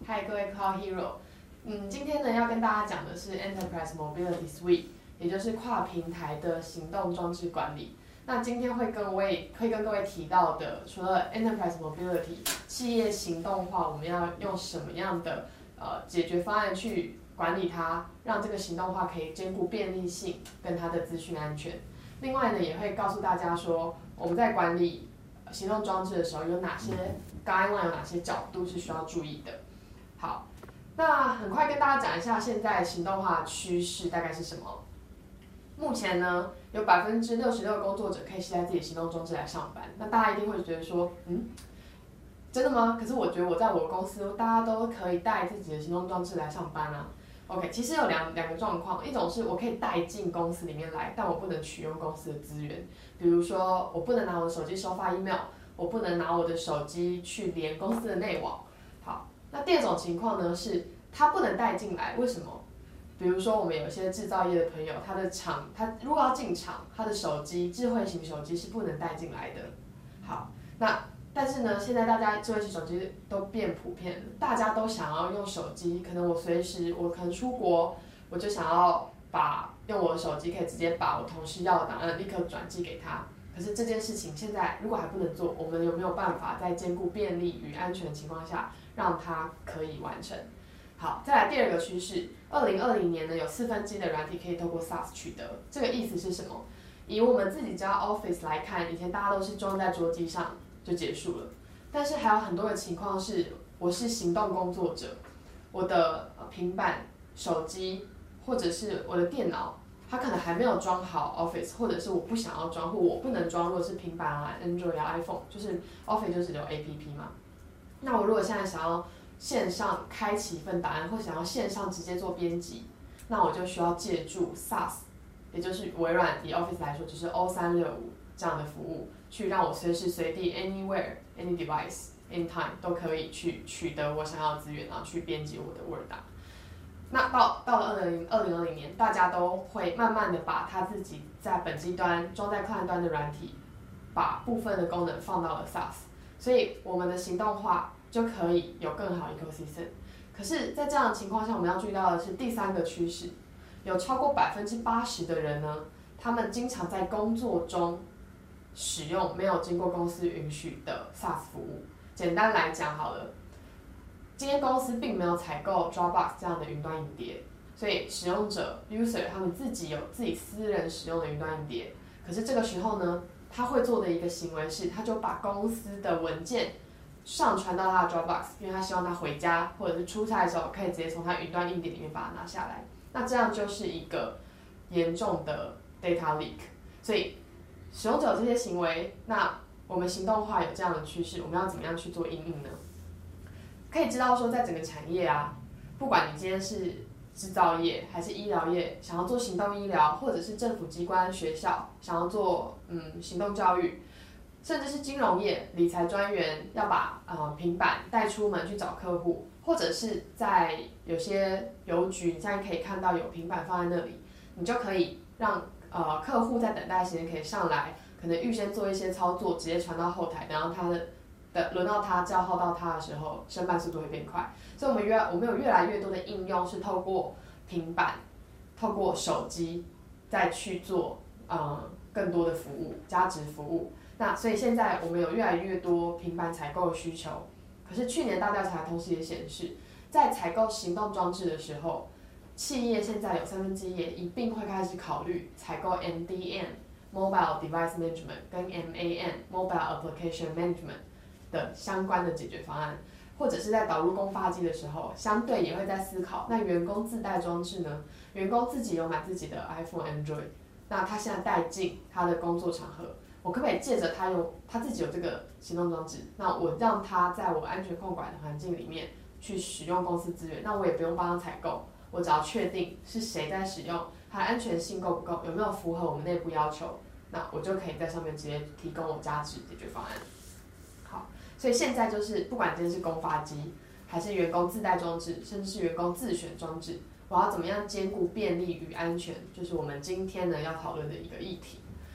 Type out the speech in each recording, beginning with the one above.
嗨，各位 Cloud Hero。今天呢要跟大家讲的是 Enterprise Mobility Suite， 也就是跨平台的行动装置管理。那今天会跟各位提到的，除了 Enterprise Mobility 企业行动化，我们要用什么样的解决方案去管理它，让这个行动化可以兼顾便利性跟它的资讯安全。另外呢，也会告诉大家说，我们在管理行动装置的时候有哪些 guideline， 有哪些角度是需要注意的。好，那很快跟大家讲一下现在行动化趋势大概是什么。目前呢，有66%的工作者可以携带自己的行动装置来上班。那大家一定会觉得说，真的吗？可是我觉得我在我公司，大家都可以带自己的行动装置来上班啊。OK， 其实有两个状况，一种是我可以带进公司里面来，但我不能取用公司的资源，比如说我不能拿我的手机收发 email， 我不能拿我的手机去连公司的内网。好，那第二种情况呢是他不能带进来，为什么？比如说我们有一些制造业的朋友，他如果要进厂，他的手机智慧型手机是不能带进来的。好，但是呢，现在大家智慧型手机都变普遍了，大家都想要用手机。可能我可能出国，我就想要用我的手机可以直接把我同事要的档案立刻转寄给他。可是这件事情现在如果还不能做，我们有没有办法在兼顾便利与安全的情况下，让它可以完成？好，再来第二个趋势，2020年呢有1/4的软体可以透过 SaaS 取得。这个意思是什么？以我们自己家 Office 来看，以前大家都是装在桌机上就结束了，但是还有很多的情况是，我是行动工作者，我的平板、手机或者是我的电脑，它可能还没有装好 Office， 或者是我不想要装，或我不能装。如果是平板啊、Android 啊、iPhone， 就是 Office 就只有 APP 嘛。那我如果现在想要线上开启一份档案，或想要线上直接做编辑，那我就需要借助 SaaS， 也就是微软以 Office 来说，就是 O365这样的服务，去让我随时随地 anywhere any device anytime 都可以去取得我想要的资源，然后去编辑我的 Word 档。那到了2020年，大家都会慢慢的把他自己在本机端装在 client 端的软体，把部分的功能放到了 SaaS， 所以我们的行动化就可以有更好的 ecosystem。可是，在这样的情况下，我们要注意到的是第三个趋势，有超过80%的人呢，他们经常在工作中使用没有经过公司允许的 SaaS 服务。简单来讲好了，今天公司并没有采购 Dropbox 这样的云端影碟，所以使用者 user 他们自己有自己私人使用的云端影碟。可是这个时候呢，他会做的一个行为是，他就把公司的文件上传到他的 Dropbox， 因为他希望他回家或者是出差的时候可以直接从他云端硬碟里面把它拿下来。那这样就是一个严重的 data leak。所以使用者有这些行为，那我们行动化有这样的趋势，我们要怎么样去做因应呢？可以知道说，在整个产业啊，不管你今天是制造业还是医疗业，想要做行动医疗，或者是政府机关、学校想要做行动教育，甚至是金融业理财专员要把平板带出门去找客户，或者是在有些邮局，你现在可以看到有平板放在那里，你就可以让客户在等待时间可以上来，可能预先做一些操作，直接传到后台，然后轮到他叫号到他的时候，申办速度会变快。所以我们有越来越多的应用是透过平板、透过手机再去做更多的服务、加值服务。那所以现在我们有越来越多平板采购的需求。可是去年大调查同时也显示，在采购行动装置的时候，企业现在有1/3也一并会开始考虑采购 MDM（Mobile Device Management） 跟 MAN（Mobile Application Management） 的相关的解决方案，或者是在导入公发机的时候，相对也会在思考，那员工自带装置呢？员工自己有买自己的 iPhone、Android， 那他现在带进他的工作场合，我可不可以借着他自己有这个行动装置，那我让他在我安全控管的环境里面去使用公司资源，那我也不用帮他采购，我只要确定是谁在使用，它的安全性够不够，有没有符合我们内部要求，那我就可以在上面直接提供我加值解决方案。好，所以现在就是不管今天是公发机，还是员工自带装置，甚至是员工自选装置，我要怎么样兼顾便利与安全，就是我们今天呢要讨论的一个议题。好。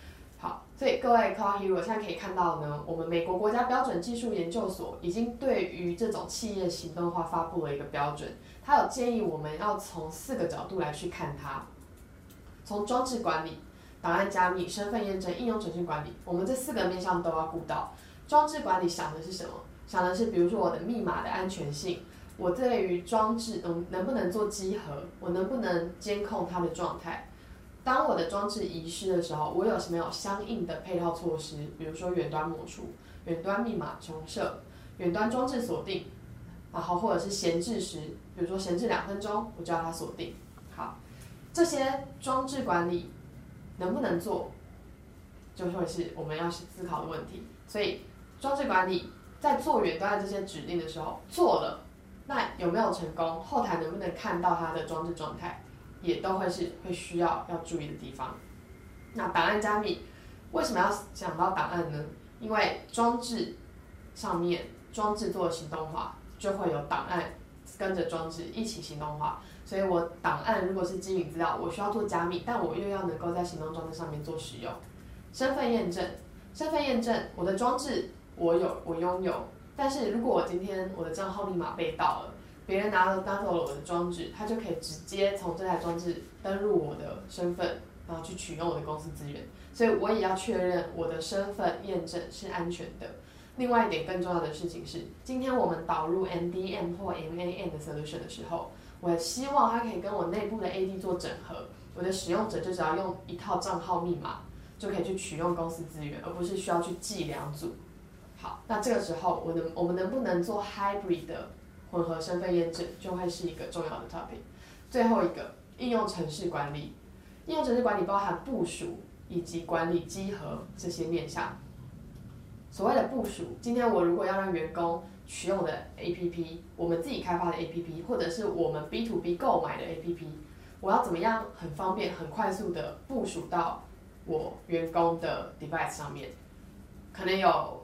好，所以各位 Cloud Hero 现在可以看到呢，我们美国国家标准技术研究所已经对于这种企业行动化发布了一个标准，它有建议我们要从4个角度来去看它，从装置管理、档案加密、身份验证、应用程序管理，我们这4个面向都要顾到。装置管理想的是什么？想的是比如说我的密码的安全性，我对于装置能不能做稽核，我能不能监控它的状态。当我的装置遗失的时候，我有没有相应的配套措施？比如说远端抹除、远端密码重设、远端装置锁定，然后或者是闲置时，比如说闲置2分钟，我就要它锁定。好，这些装置管理能不能做，就会是我们要思考的问题。所以装置管理在做远端的这些指令的时候做了，那有没有成功？后台能不能看到它的装置状态？也都会需要注意的地方。那档案加密为什么要讲到档案呢？因为装置上面装置做行动化，就会有档案跟着装置一起行动化。所以我档案如果是机密资料，我需要做加密，但我又要能够在行动装置上面做使用。身份验证，我的装置我拥有，但是如果我今天我的账号密码被盗了，别人拿走了我的装置，他就可以直接从这台装置登入我的身份，然后去取用我的公司资源。所以我也要确认我的身份验证是安全的。另外一点更重要的事情是，今天我们导入 MDM 或 MAM 的 solution 的时候，我希望它可以跟我内部的 AD 做整合，我的使用者就只要用一套账号密码就可以去取用公司资源，而不是需要去记2组。好，那这个时候我们能不能做 hybrid 的混合身份验证，就会是一个重要的 topic。最后一个应用程式管理，应用程式管理包含部署以及管理稽核这些面向。所谓的部署，今天我如果要让员工取用我的 APP， 我们自己开发的 APP， 或者是我们 B to B 购买的 APP， 我要怎么样很方便、很快速的部署到我员工的 device 上面？可能有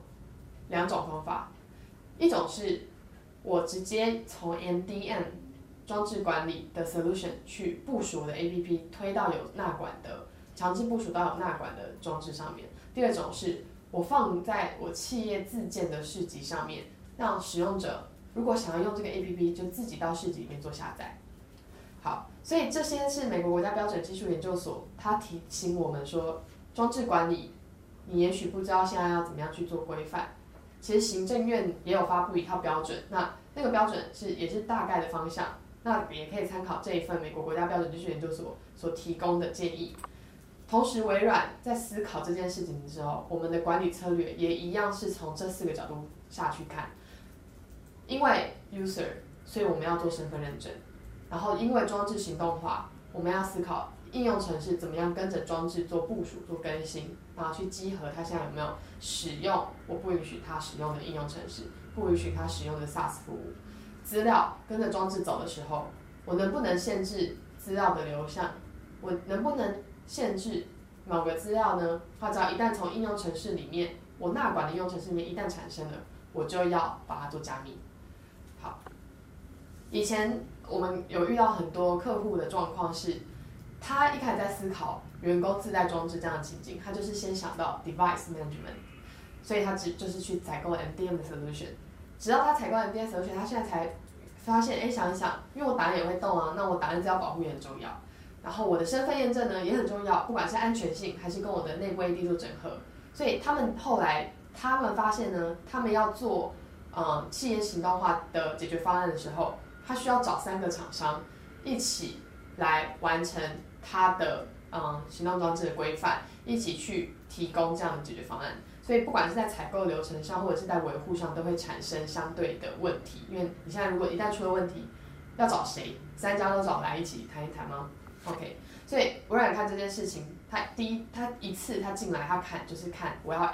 2种方法，一种是我直接从 MDM 装置管理的 solution 去部署我的 APP， 推到有纳管的，强制部署到有纳管的装置上面。第二种是我放在我企业自建的市集上面，让使用者如果想要用这个 APP， 就自己到市集里面做下载。好，所以这些是美国国家标准技术研究所，它提醒我们说，装置管理，你也许不知道现在要怎么样去做规范。其实行政院也有发布一套标准，那个标准也是大概的方向，那也可以参考这一份美国国家标准技术研究所所提供的建议。同时，微软在思考这件事情的时候，我们的管理策略也一样是从这4个角度下去看。因为 user， 所以我们要做身份认证，然后因为装置行动化，我们要思考应用程式怎么样跟着装置做部署、做更新，然后去稽核它现在有没有使用我不允许它使用的应用程式，不允许它使用的 SaaS 服务。资料跟着装置走的时候，我能不能限制资料的流向？我能不能限制某个资料呢？它只要一旦从应用程式里面，我纳管的应用程式里面一旦产生了，我就要把它做加密。好，以前我们有遇到很多客户的状况是，他一开始在思考员工自带装置这样的情境，他就是先想到 device management， 所以他就是去采购 MDM 的 solution。直到他采购 MDM solution， 他现在才发现，想一想，因为我档案也会动啊，那我档案资料保护也很重要，然后我的身份验证呢也很重要，不管是安全性还是跟我的内部 AD 做整合。所以他们后来发现呢，他们要做企业行动化的解决方案的时候，他需要找3个厂商一起来完成他的行动装置的规范，一起去提供这样的解决方案。所以不管是在采购流程上，或者是在维护上，都会产生相对的问题。因为你现在如果一旦出了问题，要找谁？3家都找来一起谈一谈吗 ？OK， 所以微软看这件事情，他一次他进来，他就是看我要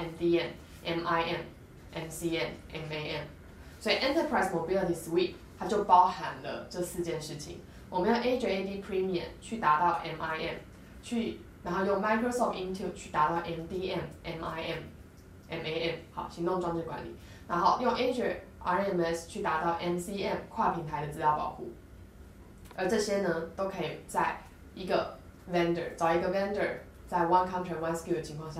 MDM、MIM、MCM、MAM， 所以 Enterprise Mobility Suite 它就包含了这4件事情。我们用 Azure AD Premium 去达到 MIM， 然后用 Microsoft Intune 去达到 MDM、MIM、MAM， 好，行动装置管理，然后用 Azure RMS 去达到 MCM 跨平台的资料保护，而这些呢都可以在找一个 vendor， 在 One Contract One SKU 的情况下，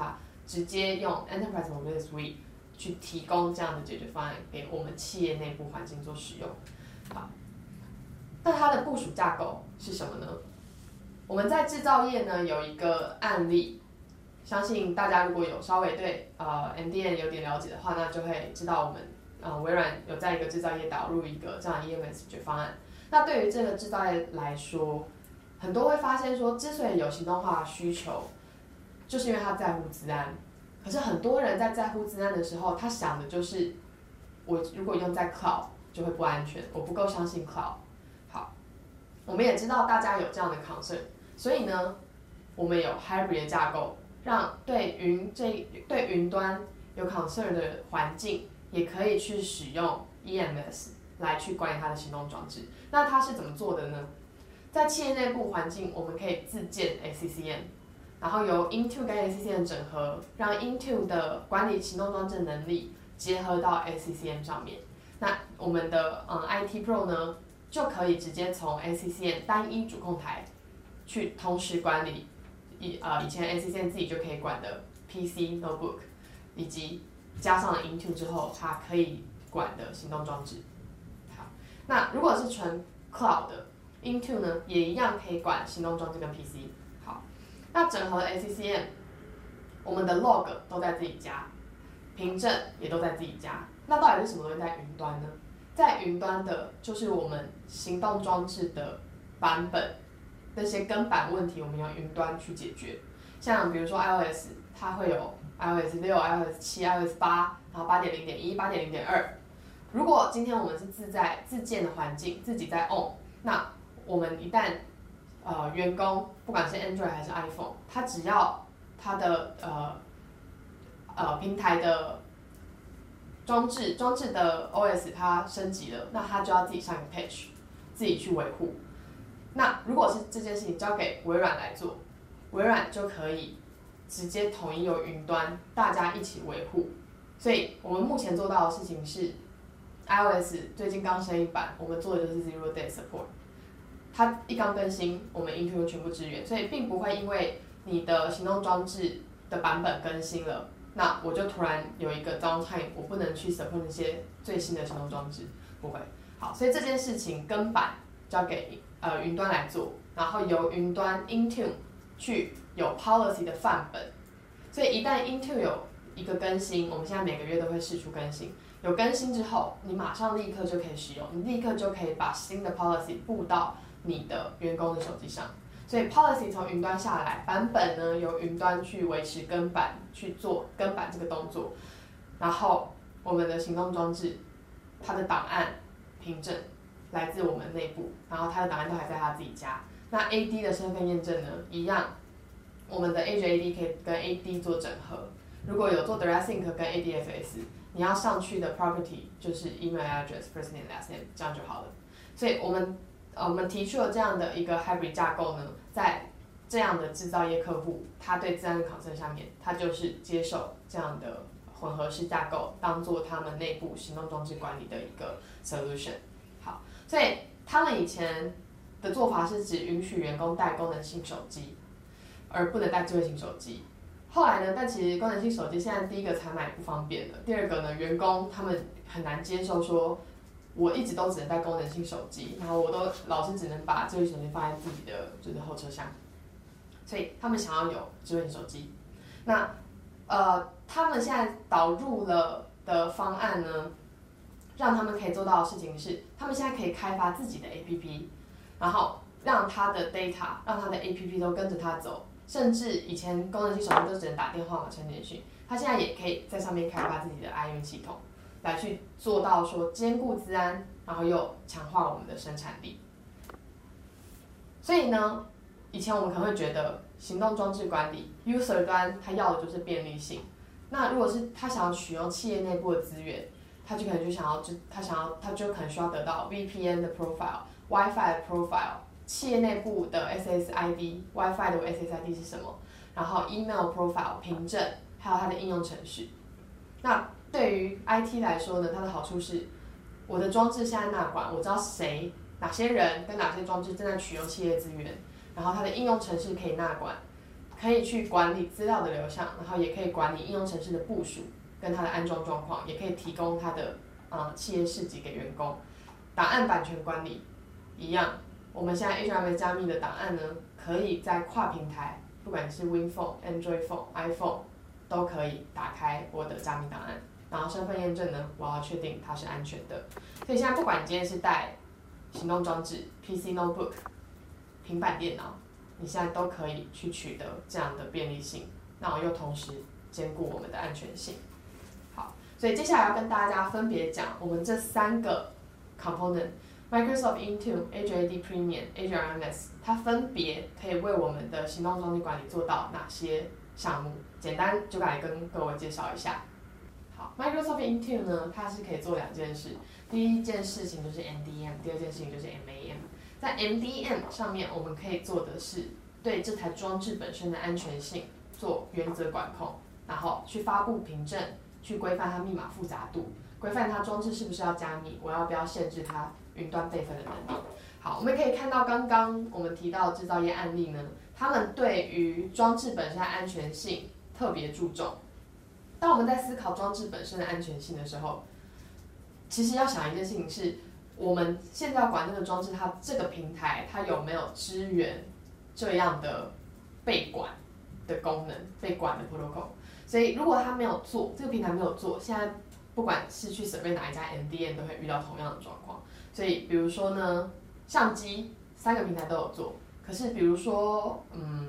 直接用 Enterprise Mobility Suite 去提供这样的解决方案给我们企业内部环境做使用。好，那它的部署架构是什么呢？我们在制造业呢有一个案例，相信大家如果有稍微对MDM 有点了解的话，那就会知道我们微软有在一个制造业导入一个这样的 EMS 解决方案。那对于这个制造业来说，很多会发现说，之所以有行动化的需求，就是因为他在乎资安。可是很多人在乎资安的时候，他想的就是，我如果用在 Cloud 就会不安全，我不够相信 Cloud。好，我们也知道大家有这样的 concern， 所以呢，我们有 hybrid 的架构，让对云端有 concern 的环境，也可以去使用 EMS 来去管理它的行动装置。那它是怎么做的呢？在企业内部环境，我们可以自建 ACCM， 然后由 Intune 跟 ACCM 整合，让 Intune 的管理行动装置能力结合到 ACCM 上面。那我们的IT Pro 呢，就可以直接从 ACCM 单一主控台去同时管理以前 ACCM 自己就可以管的 PC Notebook， 以及加上了 Intune 之后，它可以管的行动装置。好，那如果是纯 Cloud 的 Intune 呢，也一样可以管行动装置跟 PC。好，那整合的 ACCM， 我们的 log 都在自己家，凭证也都在自己家。那到底是什么东西在云端呢？在云端的就是我们行动装置的版本，那些根本问题我们用云端去解决。像比如说 iOS， 它会有 iOS 6、iOS 7、iOS 8，然后 8.0.1、8.0.2。如果今天我们是自建的环境，自己在 on， 那我们一旦员工不管是 Android 还是 iPhone， 他只要他的平台的装置的 OS 它升级了，那他就要自己上一个 patch， 自己去维护。那如果是这件事情交给微软来做，微软就可以直接统一由云端大家一起维护。所以我们目前做到的事情是 iOS 最近刚升一版，我们做的就是 Zero Day Support。它一刚更新，我们 Intune 全部支援，所以并不会因为你的行动装置的版本更新了，那我就突然有一个 downtime， 我不能去 support 那些最新的行动装置，不会。好，所以这件事情根本交给云端来做，然后由云端 Intune 去有 policy 的范本，所以一旦 Intune 有一个更新，我们现在每个月都会释出更新。有更新之后，你马上立刻就可以使用，你立刻就可以把新的 policy 布到你的员工的手机上。所以 policy 从云端下来，版本呢由云端去维持更版，去做更版这个动作。然后我们的行动装置，它的档案凭证来自我们内部，然后它的档案都还在他自己家。那 AD 的身份验证呢，一样，我们的 Edge AD 可以跟 AD 做整合。如果有做 Direct Sync 跟 ADFS， 你要上去的 property 就是 email address、first name、last name， 这样就好了。所以我们提出了这样的一个 hybrid 架构呢，在这样的制造业客户，他对资安的 concern 上面，他就是接受这样的混合式架构，当做他们内部行动装置管理的一个 solution。好，所以他们以前的做法是只允许员工带功能性手机，而不能带智慧型手机。后来呢，但其实功能性手机现在第一个采买不方便了，第二个呢，员工他们很难接受说，我一直都只能带功能性手机，然后我都老是只能把智慧型手机放在自己的就是后车厢，所以他们想要有智慧型手机。那他们现在导入了的方案呢，让他们可以做到的事情是，他们现在可以开发自己的 APP， 然后让他的 data， 让他的 APP 都跟着他走。甚至以前功能性手机都只能打电话嘛传简讯，他现在也可以在上面开发自己的 IM 系统，来去做到说兼顾资安，然后又强化我们的生产力。所以呢，以前我们可能会觉得行动装置管理 user 端他要的就是便利性，那如果是他想要取用企业内部的资源，他就可能需要得到 VPN 的 profile、WiFi 的 profile。企业内部的 SSID、WiFi 的 SSID 是什么？然后 email profile 凭证，还有它的应用程序。那对于 IT 来说呢，它的好处是，我的装置现在纳管，我知道哪些人跟哪些装置正在取用企业资源，然后它的应用程序可以纳管， 可以去管理资料的流向，然后也可以管理应用程式的部署跟它的安装状况，也可以提供它的企业市集给员工。档案版权管理一样，我们现在 HRMS 加密的档案呢，可以在跨平台，不管是 Win Phone、Android Phone、iPhone 都可以打开我的加密档案。然后身份验证呢，我要确定它是安全的。所以现在不管你今天是带行动装置、PC Notebook、平板电脑，你现在都可以去取得这样的便利性，然后又同时兼顾我们的安全性。好，所以接下来要跟大家分别讲我们这3个 component。Microsoft Intune、Azure AD Premium、Azure RMS， 它分别可以为我们的行动装置管理做到哪些项目？简单就来跟各位介绍一下。好 ，Microsoft Intune 呢，它是可以做2件事。第一件事情就是 MDM， 第二件事情就是 MAM。在 MDM 上面，我们可以做的是对这台装置本身的安全性做原则管控，然后去发布凭证，去规范它密码复杂度，规范它装置是不是要加密，我要不要限制它云端备份的能力。好，我们可以看到刚刚我们提到的制造业案例呢，他们对于装置本身的安全性特别注重。当我们在思考装置本身的安全性的时候，其实要想一件事情是，我们现在要管这个装置，它这个平台它有没有支援这样的被管的功能，被管的 protocol。所以如果它没有做，这个平台没有做，现在不管是去 survey 哪一家 MDM 都会遇到同样的状况。所以比如说呢，相机3个平台都有做，可是比如说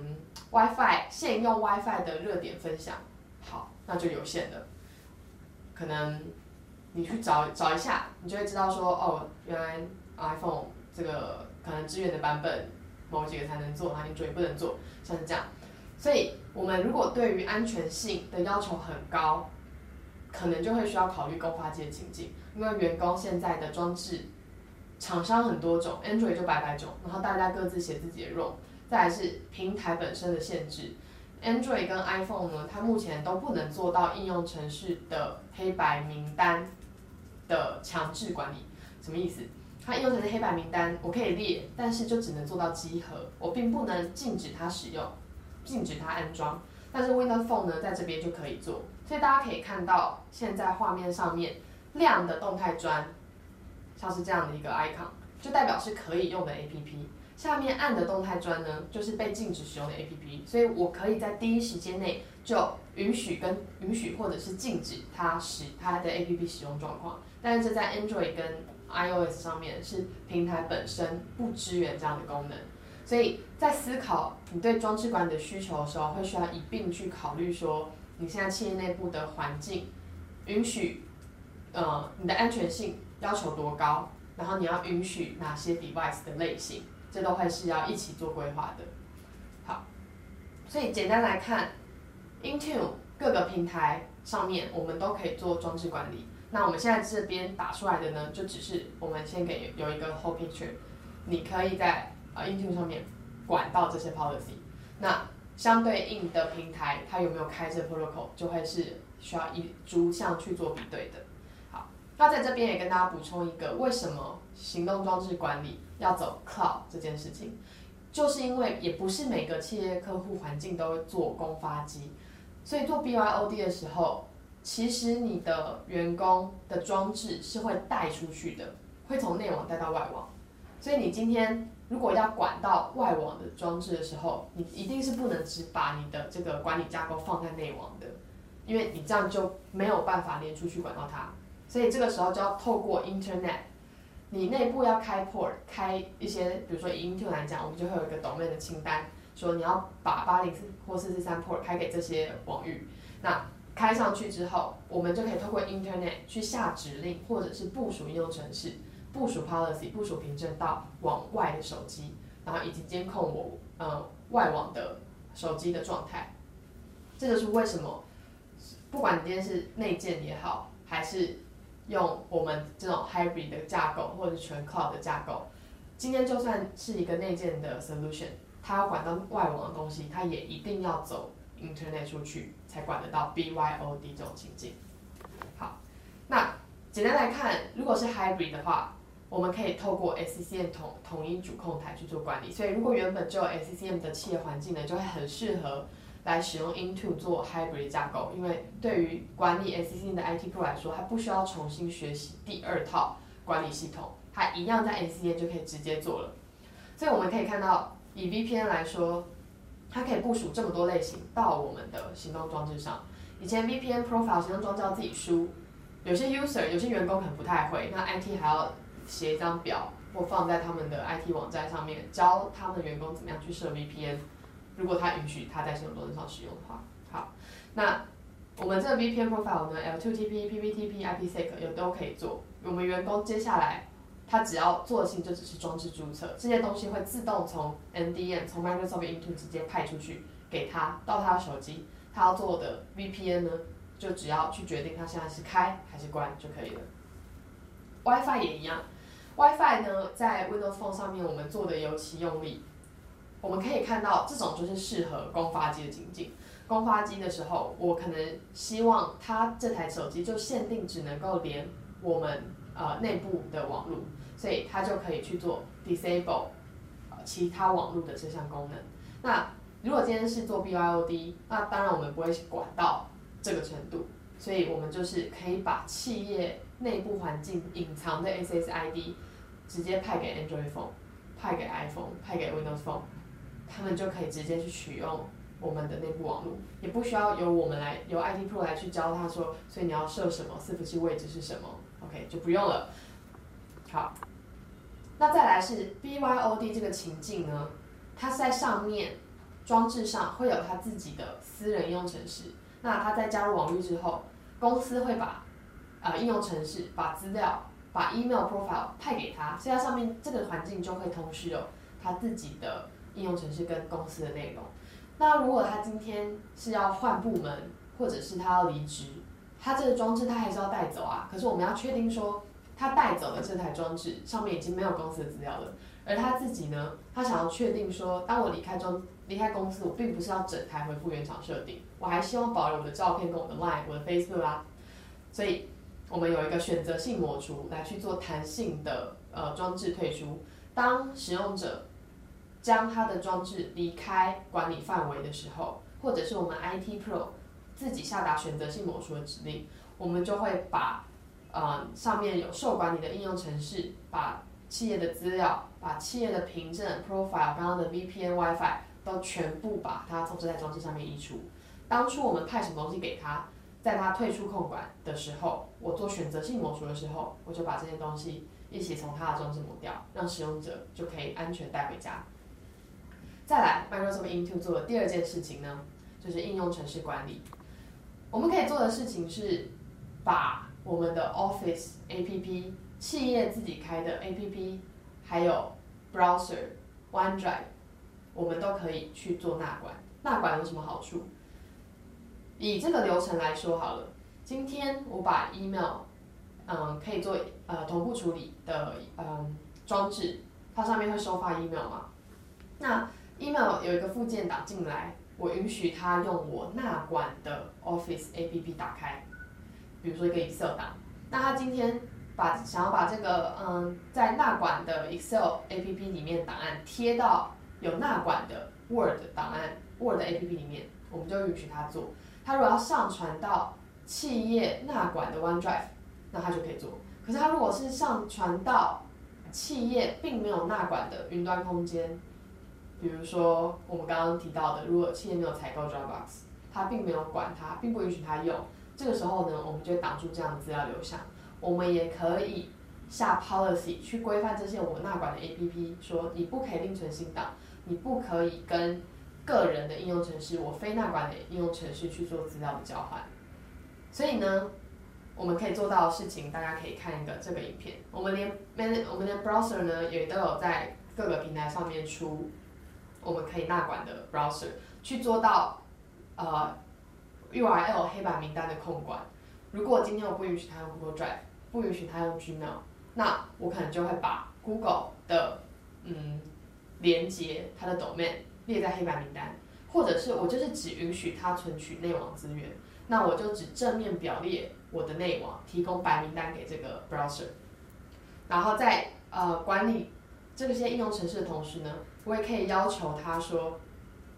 WiFi 现用 WiFi 的热点分享，好，那就有限了。可能你去找一下，你就会知道说，哦，原来 iPhone 这个可能支援的版本某几个才能做，Android 也不能做，像是这样。所以我们如果对于安全性的要求很高，可能就会需要考虑公发机的情境，因为员工现在的装置厂商很多种 ，Android 就百种，然后大家各自写自己的 ROM， 再来是平台本身的限制。Android 跟 iPhone 呢，它目前都不能做到应用程式的黑白名单的强制管理。什么意思？它应用程式黑白名单我可以列，但是就只能做到稽核，我并不能禁止它使用，禁止它安装。但是 Windows Phone 呢，在这边就可以做。所以大家可以看到，现在画面上面亮的动态砖，像是这样的一个 icon， 就代表是可以用的 APP。下面暗的动态砖呢，就是被禁止使用的 APP， 所以我可以在第一时间内就允许或者是禁止它的 APP 使用状况。但是这在 Android 跟 iOS 上面是平台本身不支援这样的功能，所以在思考你对装置管理的需求的时候，会需要一并去考虑说，你现在企业内部的环境允许你的安全性要求多高，然后你要允许哪些 device 的类型。这都会是要一起做规划的。好，所以简单来看 ，Intune 各个平台上面我们都可以做装置管理。那我们现在这边打出来的呢，就只是我们先给有一个 whole picture， 你可以在Intune 上面管到这些 policy。那相对应的平台它有没有开这 protocol， 就会是需要一逐项去做比对的。好，那在这边也跟大家补充一个，为什么行动装置管理要走 cloud 这件事情，就是因为也不是每个企业客户环境都会做公发机，所以做 BYOD 的时候，其实你的员工的装置是会带出去的，会从内网带到外网。所以你今天如果要管到外网的装置的时候，你一定是不能只把你的这个管理架构放在内网的，因为你这样就没有办法连出去管到它。所以这个时候就要透过 Internet。你内部要开 port， 开一些，比如说以 Intune 来讲，我们就会有一个 domain 的清单，说你要把804或443 port 开给这些网域。那开上去之后，我们就可以透过 Internet 去下指令，或者是部署应用程式、部署 policy、部署凭证到网外的手机，然后以及监控我外网的手机的状态。这就是为什么，不管你今天是内建也好，还是用我们这种 hybrid 的架构，或者是全 cloud 的架构，今天就算是一个内建的 solution， 它要管到外网的东西，它也一定要走 internet 出去，才管得到 BYOD 这种情境。好，那简单来看，如果是 hybrid 的话，我们可以透过 SCCM 统一主控台去做管理。所以如果原本就有 SCCM 的企业环境呢，就会很适合来使用 Intune 做 Hybrid 架构，因为对于管理 NCC 的 IT Pro 来说，它不需要重新学习第二套管理系统，它一样在 NCC 就可以直接做了。所以我们可以看到，以 VPN 来说，它可以部署这么多类型到我们的行动装置上。以前 VPN Profile 行动装置要自己输，有些 user 有些员工可能不太会，那 IT 还要写一张表或放在他们的 IT 网站上面，教他们员工怎么样去设 VPN。如果他允许他在行动装置上使用的话，好，那我们这个 VPN Profile 呢 ，L2TP、PPTP、IPsec 也都可以做。我们员工接下来他只要做的事情就只是装置注册，这些东西会自动从 NDM 从 Microsoft Intune 直接派出去给他到他的手机。他要做的 VPN 呢，就只要去决定他现在是开还是关就可以了。WiFi 也一样 ，WiFi 呢在 Windows Phone 上面我们做的尤其用力。我们可以看到，这种就是适合公发机的情境。公发机的时候，我可能希望它这台手机就限定只能够连我们内部的网络，所以它就可以去做 disable 其他网络的这项功能。那如果今天是做 BYOD， 那当然我们不会管到这个程度，所以我们就是可以把企业内部环境隐藏的 SSID 直接派给 Android Phone、派给 iPhone、派给 Windows Phone， 他们就可以直接去取用我们的内部网络，也不需要由由 IT Pro 来去教他说，所以你要设什么伺服器位置是什么 ，OK 就不用了。好，那再来是 BYOD 这个情境呢，它是在上面。装置上会有他自己的私人应用程式，那他在加入网络之后，公司会把应用程式、把资料、把 email profile 派给他，所以它上面这个环境就会同时有他自己的应用程式跟公司的内容。那如果他今天是要换部门，或者是他要离职，他这个装置他还是要带走啊。可是我们要确定说，他带走的这台装置上面已经没有公司的资料了，而他自己呢，他想要确定说，当我离开公司，我并不是要整台恢复原厂设定，我还希望保留我的照片跟我的 Line、我的 Facebook 啊，所以我们有一个选择性抹除来去做弹性的装置退出。当使用者将他的装置离开管理范围的时候，或者是我们 IT Pro 自己下达选择性抹除的指令，我们就会把上面有受管理的应用程式，把企业的资料、把企业的凭证 Profile、刚刚的 VPN、WiFi。都全部把它从这台装置上面移除。当初我们派什么东西给他，在他退出控管的时候，我做选择性抹除的时候，我就把这些东西一起从他的装置抹掉，让使用者就可以安全带回家。再来 ，Microsoft Intune 做的第二件事情呢，就是应用程式管理。我们可以做的事情是，把我们的 Office APP、企业自己开的 APP， 还有 Browser、OneDrive。我们都可以去做纳管。纳管有什么好处？以这个流程来说好了，今天我把 email， 可以做同步处理的装置，它上面会收发 email 嘛？那 email 有一个附件打进来，我允许它用我纳管的 Office APP 打开，比如说一个 Excel 档。那它今天想要把这个在纳管的 Excel APP 里面档案贴到有纳管的 Word 档案 Word APP 里面，我们就允许他做。他如果要上传到企业纳管的 OneDrive， 那他就可以做。可是他如果是上传到企业并没有纳管的云端空间，比如说我们刚刚提到的，如果企业没有采购 Dropbox， 他并没有管它，并不允许他用，这个时候呢，我们就会挡住这样的资料流向。我们也可以下 policy 去规范这些我们纳管的 APP， 说你不可以另存新档。你不可以跟个人的应用程式，我非纳管的应用程式去做资料的交换。所以呢，我们可以做到的事情，大家可以看这个影片。我们的 browser 呢，也都有在各个平台上面出我们可以纳管的 browser， 去做到URL 黑板名单的控管。如果今天我不允许他用 Google Drive， 不允许他用 Gmail， 那我可能就会把 Google 的连接它的 domain 列在黑板名单，或者是我就是只允许它存取内网资源，那我就只正面表列我的内网，提供白名单给这个 browser。然后在管理这些应用程式的同时呢，我也可以要求他说，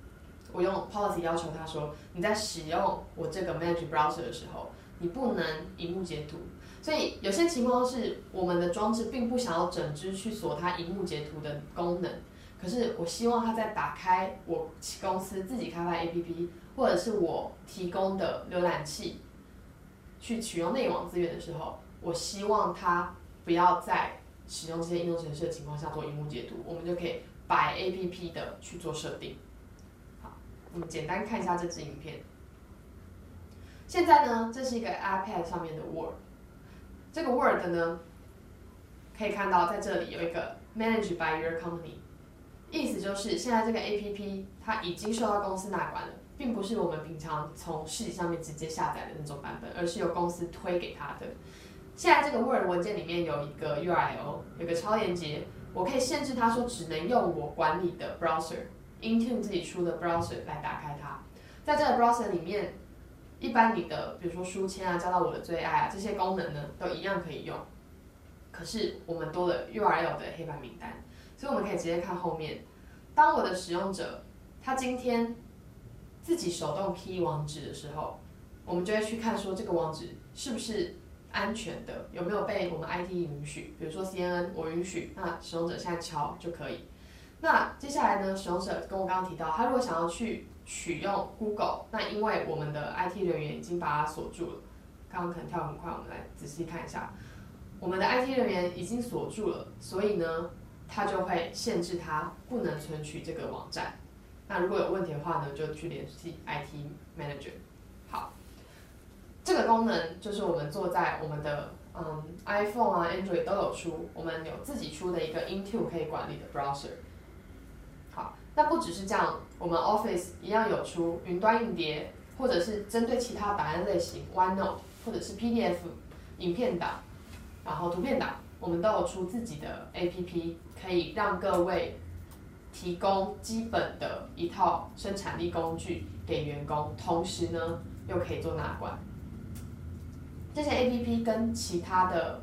我用 policy 要求他说，你在使用我这个 Manage Browser 的时候，你不能萤幕截图。所以有些情况是我们的装置并不想要整只去锁它萤幕截图的功能，可是我希望它在打开我公司自己开发的 APP， 或者是我提供的浏览器去取用内网资源的时候，我希望它不要在使用这些应用程式的情况下做萤幕截图，我们就可以by APP 的去做设定。好，我们简单看一下这支影片。现在呢，这是一个 iPad 上面的 Word。这个 Word 呢，可以看到在这里有一个 Managed by your company， 意思就是现在这个 APP 它已经受到公司纳管了，并不是我们平常从市集上面直接下载的那种版本，而是由公司推给它的。现在这个 Word 文件里面有一个 URL， 有个超连结，我可以限制它说只能用我管理的 browser，Intune 自己出的 browser 来打开它。在这个 browser 里面，一般你的比如说书签啊、加到我的最爱啊这些功能呢，都一样可以用。可是我们多了 URL 的黑白名单，所以我们可以直接看后面。当我的使用者他今天自己手动 key 网址的时候，我们就会去看说这个网址是不是安全的，有没有被我们 IT 允许。比如说 CNN 我允许，那使用者现在敲就可以。那接下来呢，使用者跟我刚刚提到，他如果想要去取用 Google， 那因为我们的 IT 人员已经把它锁住了。刚刚可能跳很快，我们来仔细看一下。我们的 IT 人员已经锁住了，所以呢，它就会限制它不能存取这个网站。那如果有问题的话呢，就去联系 IT Manager。好，这个功能就是我们做在我们的iPhone 啊、Android 都有出，我们有自己出的一个 Intune 可以管理的 browser。好，那不只是这样，我们 Office 一样有出云端硬碟，或者是针对其他档案类型 OneNote， 或者是 PDF 影片档，然后图片档，我们都有出自己的 APP， 可以让各位提供基本的一套生产力工具给员工，同时呢又可以做纳管。这些 APP 跟其他的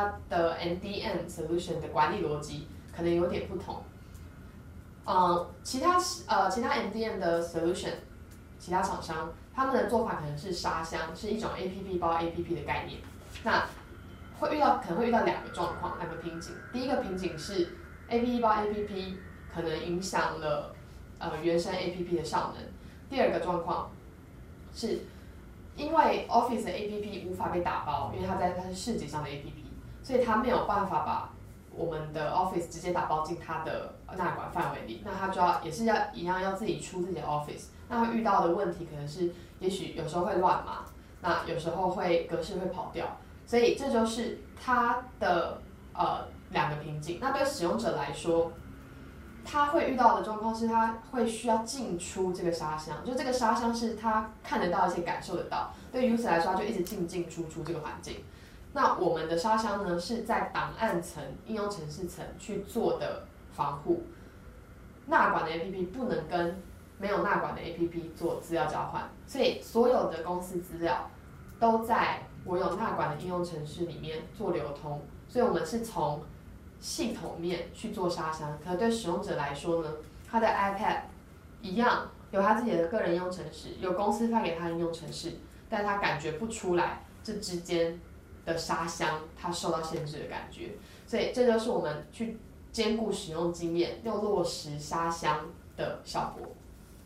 MDM solution 的管理逻辑可能有点不同。其他MDM 的 solution， 其他厂商他们的做法可能是沙箱，是一种 APP 包 APP 的概念。那可能会遇到两个状况，两个瓶颈。第一个瓶颈是 APP 包 APP 可能影响了原生 APP 的效能。第二个状况是因为 Office 的 APP 无法被打包，因为它是市集上的 APP， 所以它没有办法把我们的 Office 直接打包进它的纳管范围里，那它就一样要自己出自己的 Office。那会遇到的问题可能是，也许有时候会乱码，那有时候格式会跑掉，所以这就是它的两个瓶颈。那对使用者来说，他会遇到的状况是，他会需要进出这个沙箱，就这个沙箱是他看得到而且感受得到。对 user 来说，他就一直进出这个环境。那我们的沙箱呢，是在档案层、应用程式层去做的防护。纳管的 APP 不能跟没有纳管的 APP 做资料交换，所以所有的公司资料都在我有纳管的应用程式里面做流通。所以我们是从系统面去做沙箱，可是对使用者来说呢，他的 iPad 一样有他自己的个人应用程式，有公司发给他的应用程式，但他感觉不出来这之间的沙箱它受到限制的感觉。所以这就是我们去兼顾使用经验又落实沙箱的效果。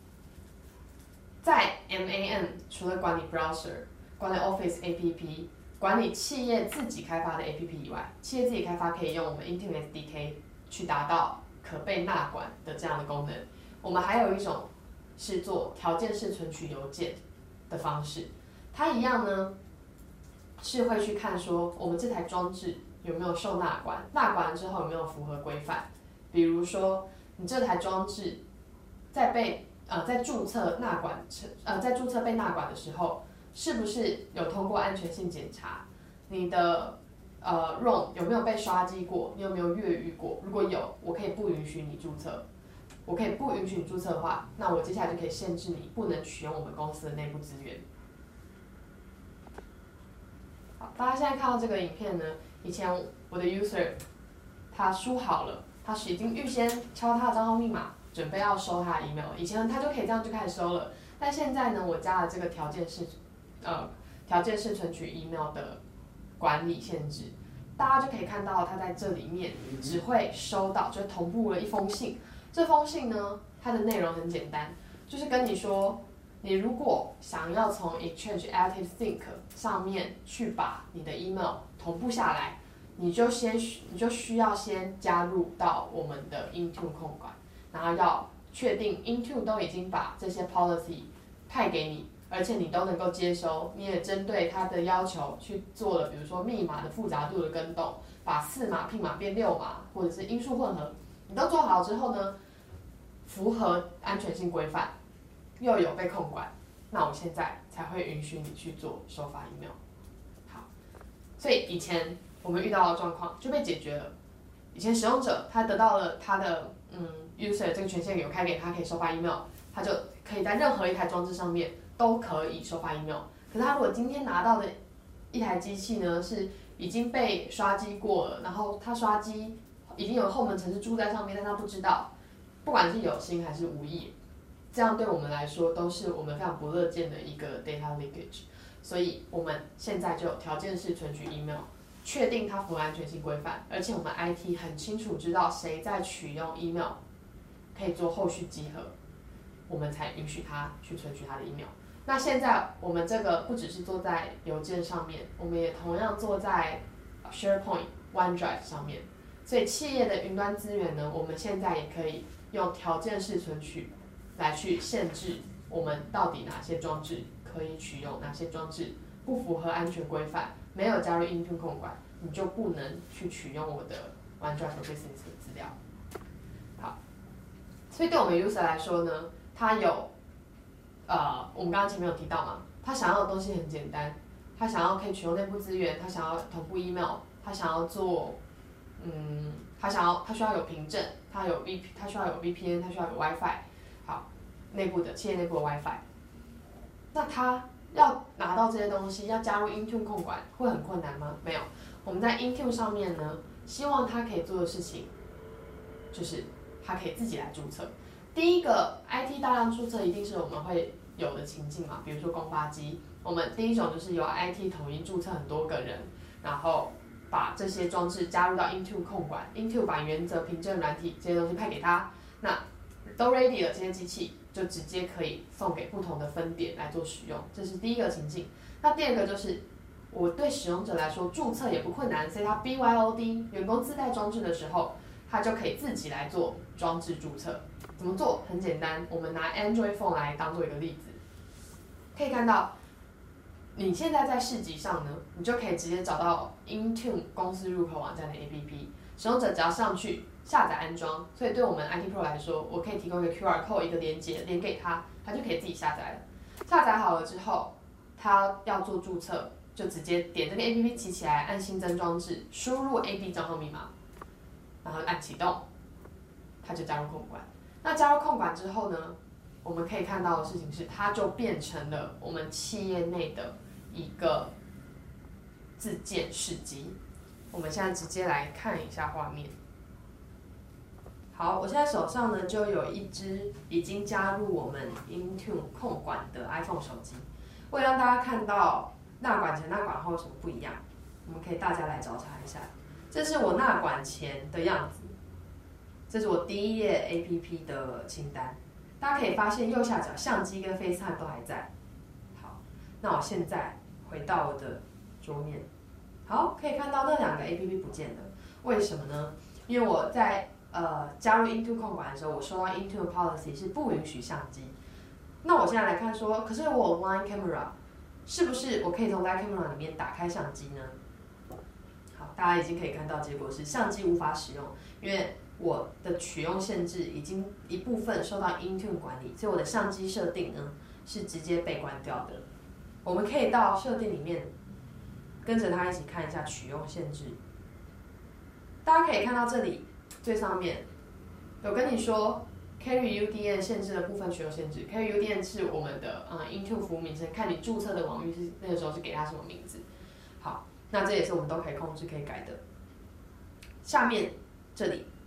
在 MAN 除了管理 browser、管理 Office APP、管理企业自己开发的 APP 以外，企业自己开发可以用我们 Intune SDK 去达到可被纳管的这样的功能。我们还有一种是做条件式存取邮件的方式，它一样呢是会去看说我们这台装置有没有受纳管，纳管之后有没有符合规范。比如说你这台装置在注册被纳管的时候，是不是有通过安全性检查？你的ROM 有没有被刷机过？你有没有越狱过？如果有，我可以不允许你注册。我可以不允许你注册的话，那我接下来就可以限制你不能取用我们公司的内部资源。好，大家现在看到这个影片呢，以前我的 user 他输好了， 他是已经预先敲他的账号密码，准备要收他的 email。以前他就可以这样就开始收了，但现在呢，我加了这个条件式存取 email 的管理限制，大家就可以看到他在这里面只会收到，就同步了一封信。这封信呢，它的内容很简单，就是跟你说，你如果想要从 Exchange ActiveSync 上面去把你的 email 同步下来，你就需要先加入到我们的 Intune 控管，然后要确定 Intune 都已经把这些 policy 派给你，而且你都能够接收，你也针对它的要求去做了，比如说密码的复杂度的更动，把4码 PIN 码变6码，或者是因数混合，你都做好之后呢，符合安全性规范，又有被控管，那我现在才会允许你去做收发 email。好，所以以前我们遇到的状况就被解决了。以前使用者他得到了他的user 这个权限有开给他，可以收发 email， 他就可以在任何一台装置上面都可以收发 email。可是他如果今天拿到的一台机器呢，是已经被刷机过了，然后他刷机已经有后门程式住在上面，但他不知道，不管是有心还是无意，这样对我们来说都是我们非常不乐见的一个 data leakage。所以我们现在就有条件式存取 email， 确定它符合安全性规范，而且我们 IT 很清楚知道谁在取用 email 可以做后续集合，我们才允许他去存取他的 email。那现在我们这个不只是做在邮件上面，我们也同样做在 SharePoint、OneDrive 上面。所以企业的云端资源呢，我们现在也可以用条件式存取来去限制我们到底哪些装置可以取用，哪些装置不符合安全规范，没有加入 Intune 控管，你就不能去取用我的 OneDrive for Business 的资料。好，所以对我们 user 来说呢，他有我们刚刚前面有提到嘛，他想要的东西很简单，他想要可以取用内部资源，他想要同步 email， 他想要做他需要有凭证，他需要有 VPN， 他需要有 WiFi， 好，企业内部的 WiFi。那他要拿到这些东西，要加入 Intune 控管，会很困难吗？没有，我们在 Intune 上面呢，希望他可以做的事情，就是他可以自己来注册。第一个 IT 大量注册一定是我们会有的情境嘛，比如说公发机，我们第一种就是由 IT 统一注册很多个人，然后把这些装置加入到 Intune 控管 ，Intune 把原则、凭证、软体这些东西派给他，那都 ready 了，这些机器就直接可以送给不同的分点来做使用，这是第一个情境。那第二个就是我对使用者来说注册也不困难，所以他 BYOD 员工自带装置的时候，他就可以自己来做装置注册。怎么做？很简单，我们拿 Android phone 来当做一个例子，可以看到。你现在在市集上呢，你就可以直接找到 Intune 公司入口网站的 APP， 使用者只要上去下载安装，所以对我们 IT Pro 来说，我可以提供一个 QR code 一个连接连给他，他就可以自己下载了。下载好了之后，他要做注册，就直接点这个 APP 起来，按新增装置，输入 AB 账号密码，然后按启动，他就加入控管。那加入控管之后呢，我们可以看到的事情是，它就变成了我们企业内的一个自建市集。我们现在直接来看一下画面。好，我现在手上呢就有一只已经加入我们 Intune 控管的 iPhone 手机。为了让大家看到纳管前纳管后有什么不一样，我们可以大家来找查一下。这是我纳管前的样子，这是我第一页 APP 的清单。大家可以发现右下角相机跟 FaceTime 都还在。好，那我现在回到我的桌面。好，可以看到那两个 APP 不见了，为什么呢？因为我在加入 Intune 控管的时候，我收到 Intune policy 是不允许相机。那我现在来看说，可是我有 Line Camera， 是不是我可以从 Line Camera 里面打开相机呢？好，大家已经可以看到结果是相机无法使用，因为我的取用限制已经一部分受到 Intune 管理，所以我的相机设定呢是直接被关掉的。我们可以到设定里面，跟着它一起看一下取用限制。大家可以看到这里最上面有跟你说 Carry UDN 限制的部分取用限制。Carry UDN 是我们的Intune 服务名称，看你注册的网域是那个时候是给它什么名字。好，那这也是我们都可以控制可以改的。下面这里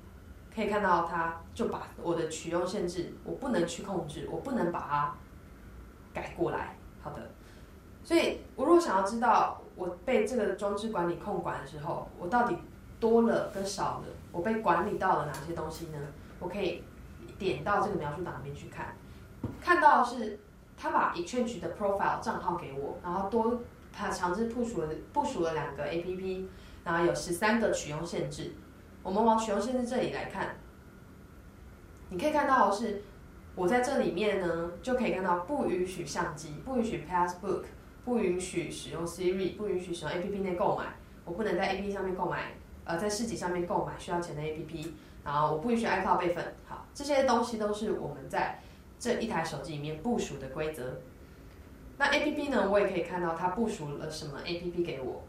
可以看到它就把我的取用限制，我不能去控制，我不能把它改过来。好的，所以我如果想要知道我被这个装置管理控管的时候，我到底多了跟少了，我被管理到了哪些东西呢？我可以点到这个描述档里面去看，看到的是他把 Exchange 的 profile 账号给我，然后他强制部署了2个 APP， 然后有13个取用限制。我们往取用限制这里来看，你可以看到的是，我在这里面呢就可以看到不允许相机，不允许 Passbook， 不允许使用 Siri， 不允许使用 APP 内购买，我不能在 APP 上面购买，在市集上面购买需要钱的 APP， 然后我不允许 iCloud 备份。好，这些东西都是我们在这一台手机里面部署的规则。那 APP 呢，我也可以看到它部署了什么 APP 给我。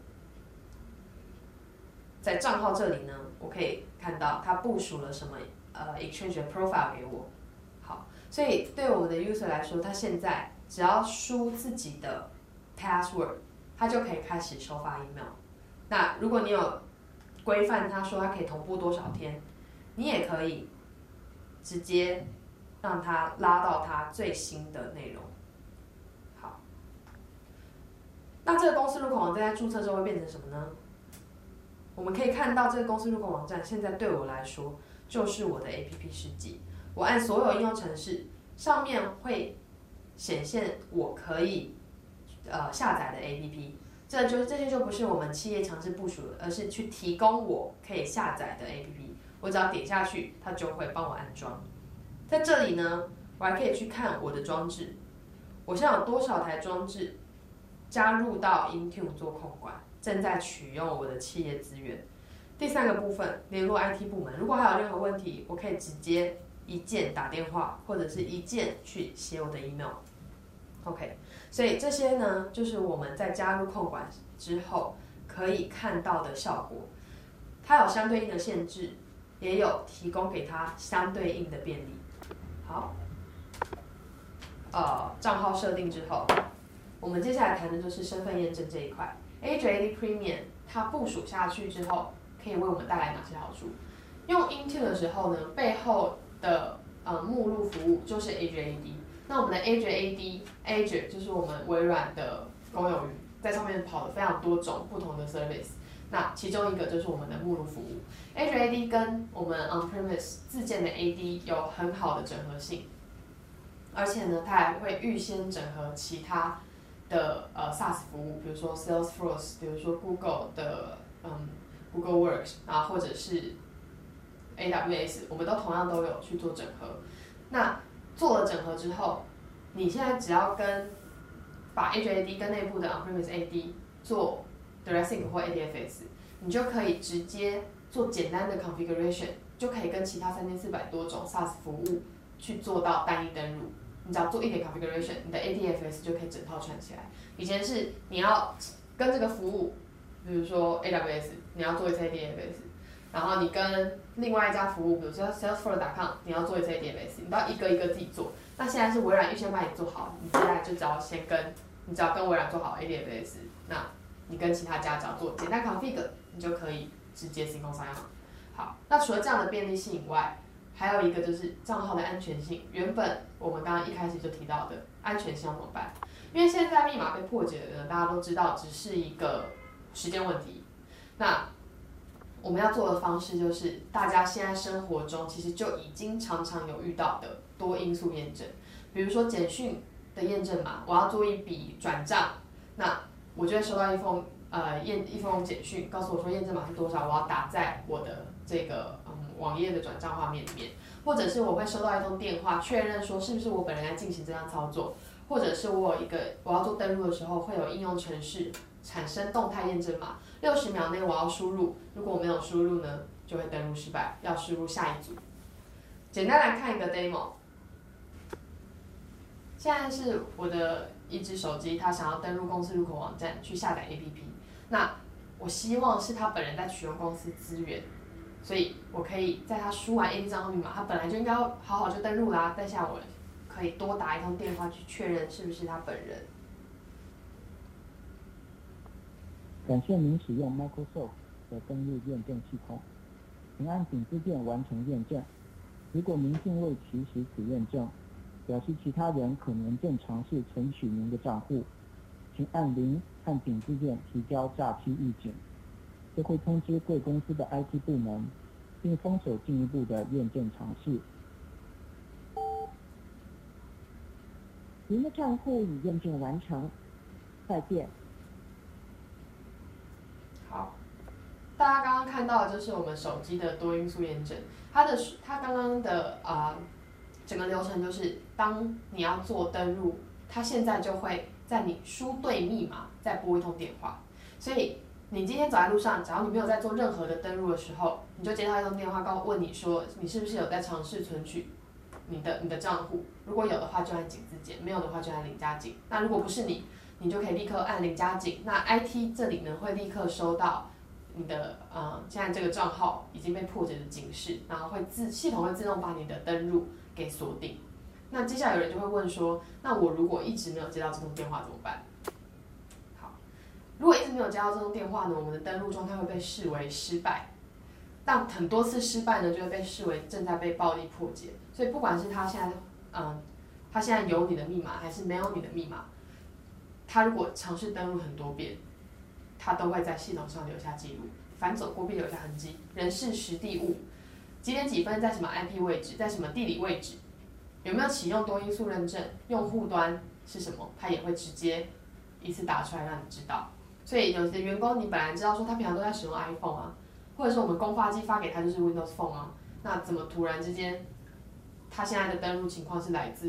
在账号这里呢，我可以看到它部署了什么Exchange 的 profile 给我。好，所以对我们的 user 来说，他现在只要输自己的 password， 他就可以开始收发 email。那如果你有规范他说他可以同步多少天，你也可以直接让他拉到他最新的内容。好，那这个公司入口网站在注册之后会变成什么呢？我们可以看到这个公司入口网站现在对我来说就是我的 APP 世界。我按所有应用程式，上面会显现我可以下载的 APP。这些就不是我们企业强制部署的，而是去提供我可以下载的 APP。我只要点下去，它就会帮我安装。在这里呢，我还可以去看我的装置，我现在有多少台装置加入到 Intune 做控管，正在取用我的企业资源。第3个部分，联络 IT 部门，如果还有任何问题，我可以直接一键打电话，或者是一键去写我的 email。OK， 所以这些呢，就是我们在加入控管之后可以看到的效果。它有相对应的限制，也有提供给它相对应的便利。好，账号设定之后，我们接下来谈的就是身份验证这一块。Azure AD Premium 它部署下去之后，可以为我们带来哪些好处？用 Intune 的时候呢，背后的目录服务就是 Azure AD。那我们的 Azure AD，Azure 就是我们微软的公有云，在上面跑了非常多种不同的 service。那其中一个就是我们的目录服务。Azure AD 跟我们 on-premise 自建的 AD 有很好的整合性，而且呢，它还会预先整合其他的SaaS 服务，比如说 Salesforce， 比如说 Google 的Google Works， 然后或者是 AWS， 我们同样都有去做整合。那做了整合之后，你现在只要把 Azure AD 跟内部的 on-premise AD 做 Direct Sync 或 ADFS， 你就可以直接做简单的 configuration， 就可以跟其他3400多种 SaaS 服务去做到单一登录。你只要做一点 configuration， 你的 ADFS 就可以整套串起来。以前是你要跟这个服务，比如说 AWS， 你要做一次 ADFS， 然后你跟另外一家服务，比如说 Salesforce.com， 你要做一次 ADFS， 你都要一个一个自己做。那现在是微软预先帮你做好，你接下来就只要跟微软做好 ADFS， 那你跟其他家只要做简单 config， 你就可以直接行动上用。好，那除了这样的便利性以外，还有一个就是账号的安全性。原本我们刚刚一开始就提到的安全性要怎么办？因为现在密码被破解的，大家都知道只是一个时间问题。那我们要做的方式就是，大家现在生活中其实就已经常常有遇到的多因素验证，比如说简讯的验证码，我要做一笔转账，那我就会收到一封简讯，告诉我说验证码是多少，我要打在我的这个网页的转账画面里面，或者是我会收到一通电话确认说是不是我本人来进行这项操作，或者是我要做登录的时候会有应用程式产生动态验证码，60秒内我要输入，如果我没有输入呢，就会登录失败，要输入下一组。简单来看一个 demo， 现在是我的一只手机，它想要登录公司入口网站去下载 APP， 那我希望是他本人在取用公司资源，所以我可以在他输完 AD 账号密码，他本来就应该好好就登录啦，但现在我可以多打一通电话去确认是不是他本人。 感谢您使用 Microsoft 的登录验证系统。 请按井字键完成验证。如果您并未起始此验证，表示其他人可能正尝试存取您的账户，请按0和井字键提交诈欺预警，这会通知贵公司的 IT 部门，并封锁进一步的验证尝试。 您的账户已验证完成，再见。 好，大家刚刚看到的就是我们手机的多因素验证，它刚刚的整个流程就是，当你要做登录，它现在就会在你输对密码再拨一通电话，所以你今天走在路上，只要你没有在做任何的登录的时候，你就接到一通电话，问你说你是不是有在尝试存取你的账户，如果有的话就按井字键，没有的话就按0加井。那如果不是你就可以立刻按0加井。那 IT 这里呢会立刻收到你的现在这个账号已经被破解的警示，然后系统会自动把你的登录给锁定。那接下来有人就会问说，那我如果一直没有接到这通电话怎么办？好，如果一直没有接到这通电话呢，我们的登录状态会被视为失败。但很多次失败呢，就会被视为正在被暴力破解。所以不管是他现在有你的密码还是没有你的密码，他如果尝试登录很多遍，他都会在系统上留下记录，反走过必留下痕迹，人事时地物，几点几分在什么 IP 位置，在什么地理位置，有没有启用多因素认证，用户端是什么，他也会直接一次打出来让你知道。所以有的员工你本来知道说他平常都在使用 iPhone 啊，或者是我们公发机发给他就是 Windows Phone 啊，那怎么突然之间他现在的登录情况是来自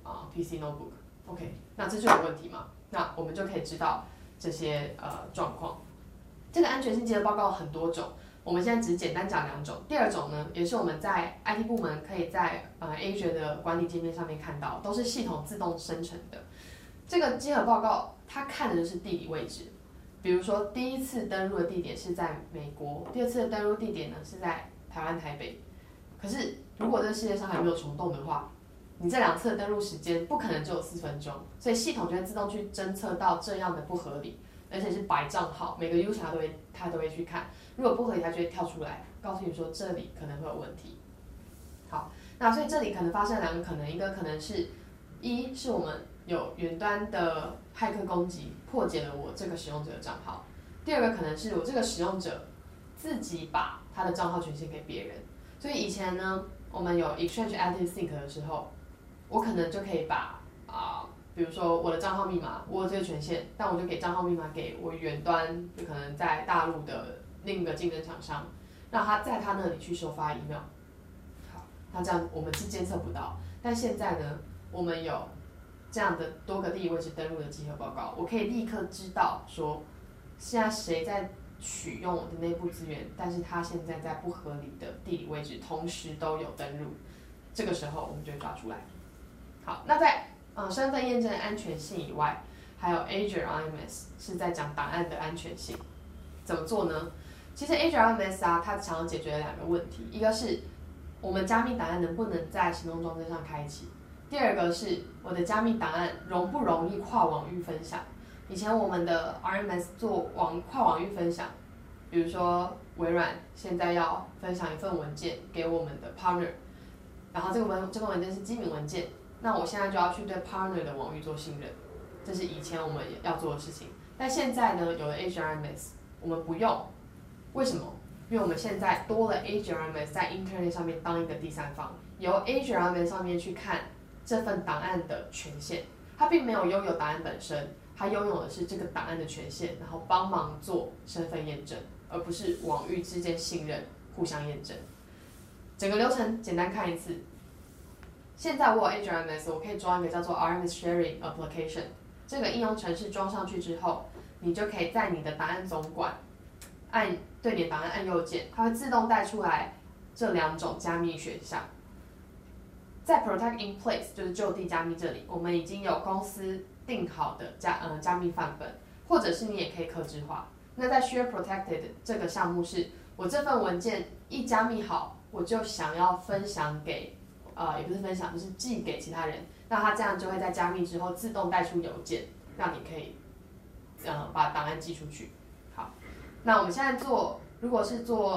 PC Notebook？OK， 那这就有问题嘛？那我们就可以知道这些状况。这个安全性稽核报告很多种，我们现在只简单讲2种。第2种呢，也是我们在 IT 部门可以在Azure 的管理界面上面看到，都是系统自动生成的。这个稽核报告它看的就是地理位置，比如说第一次登录的地点是在美国，第2次的登录地点呢是在台湾台北。可是如果这个世界上还没有虫洞的话，你这2次的登录时间不可能只有4分钟，所以系统就会自动去侦测到这样的不合理，而且是白账号，每个 user 他都会去看，如果不合理，他就会跳出来告诉你说这里可能会有问题。好，那所以这里可能发生2个可能，一个可能是是我们有远端的骇客攻击破解了我这个使用者的账号，第2个可能是我这个使用者自己把他的账号权限给别人。所以以前呢，我们有 Exchange Active Sync 的时候，我可能就可以把比如说我的账号密码，我有这个权限，但我就给账号密码给我远端，就可能在大陆的另一个竞争厂商，让他在他那里去收发 email。好，那这样我们是监测不到，但现在呢，我们有这样的多个地理位置登录的稽核报告，我可以立刻知道说现在谁在取用我的内部资源，但是他现在在不合理的地理位置同时都有登录，这个时候我们就会抓出来。好，那在身份验证的安全性以外，还有 Azure RMS 是在讲档案的安全性。怎么做呢？其实 Azure RMS 它想要解决2个问题，一个是我们加密档案能不能在行动装置上开启，第2个是我的加密档案容不容易跨网域分享。以前我们的 RMS 做跨网域分享，比如说微软现在要分享一份文件给我们的 partner， 然后这份文件是机密文件，那我现在就要去对 partner 的网域做信任，这是以前我们要做的事情。但现在呢，有了 Azure RMS， 我们不用，为什么？因为我们现在多了 Azure RMS 在 Internet 上面当一个第三方，由 Azure RMS 上面去看这份档案的权限，它并没有拥有档案本身。它拥有的是这个档案的权限，然后帮忙做身份验证，而不是网域之间信任互相验证。整个流程简单看一次。现在我有 Azure RMS， 我可以装一个叫做 RMS Sharing Application。这个应用程式装上去之后，你就可以在你的档案总管对你的档案按右键，它会自动带出来这2种加密选项。在 Protect in Place 就是就地加密这里，我们已经有公司定好的加密范本，或者是你也可以客制化。那在 Share Protected 这个项目是，我这份文件一加密好，我就想要分享给也不是分享，就是寄给其他人。那它这样就会在加密之后自动带出邮件，让你可以把档案寄出去。好，那我们现在如果是做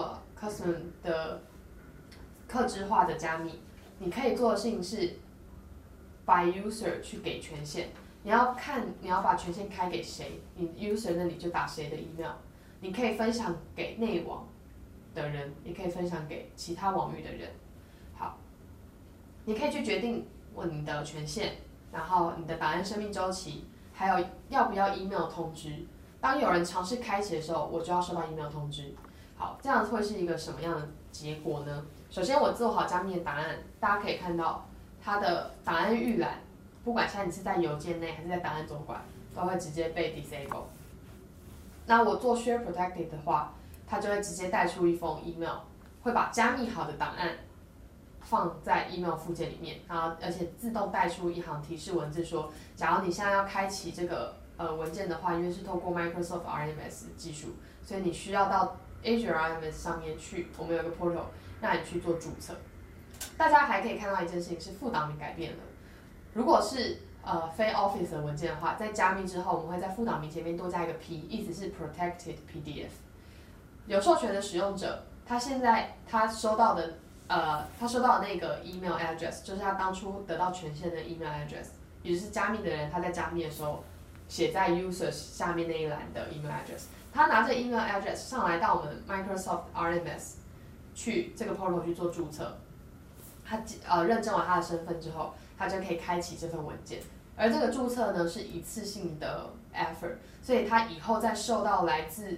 custom 的客制化的加密，你可以做的事情是 by user 去给权限。你要把权限开给谁，你 user 那里就打谁的 email。你可以分享给内网的人，也可以分享给其他网域的人。好，你可以去决定你的权限，然后你的档案生命周期，还有要不要 email 通知。当有人尝试开启的时候，我就要收到 email 通知。好，这样会是一个什么样的结果呢？首先，我做好加密的档案，大家可以看到它的档案预览，不管现在你是在邮件内还是在档案总管，都会直接被 disable。那我做 share protected 的话，它就会直接带出一封 email， 会把加密好的档案放在 email 附件里面，然后而且自动带出一行提示文字说，假如你现在要开启这个文件的话，因为是透过 Microsoft RMS 技术，所以你需要到 Azure RMS 上面去，我们有一个 portal 让你去做注册。大家还可以看到一件事情是副档名改变了，如果是非 Office 的文件的话，在加密之后，我们会在副档名前面多加一个 P， 意思是 Protected PDF。有授权的使用者，他现在他收到的那个 email address， 就是他当初得到权限的 email address， 也就是加密的人他在加密的时候写在 users 下面那一栏的 email address， 他拿着 email address 上来到我们 Microsoft RMS 去这个 portal 去做注册，他认证完他的身份之后，他就可以开启这份文件。而这个注册呢是一次性的 effort， 所以他以后在收到来自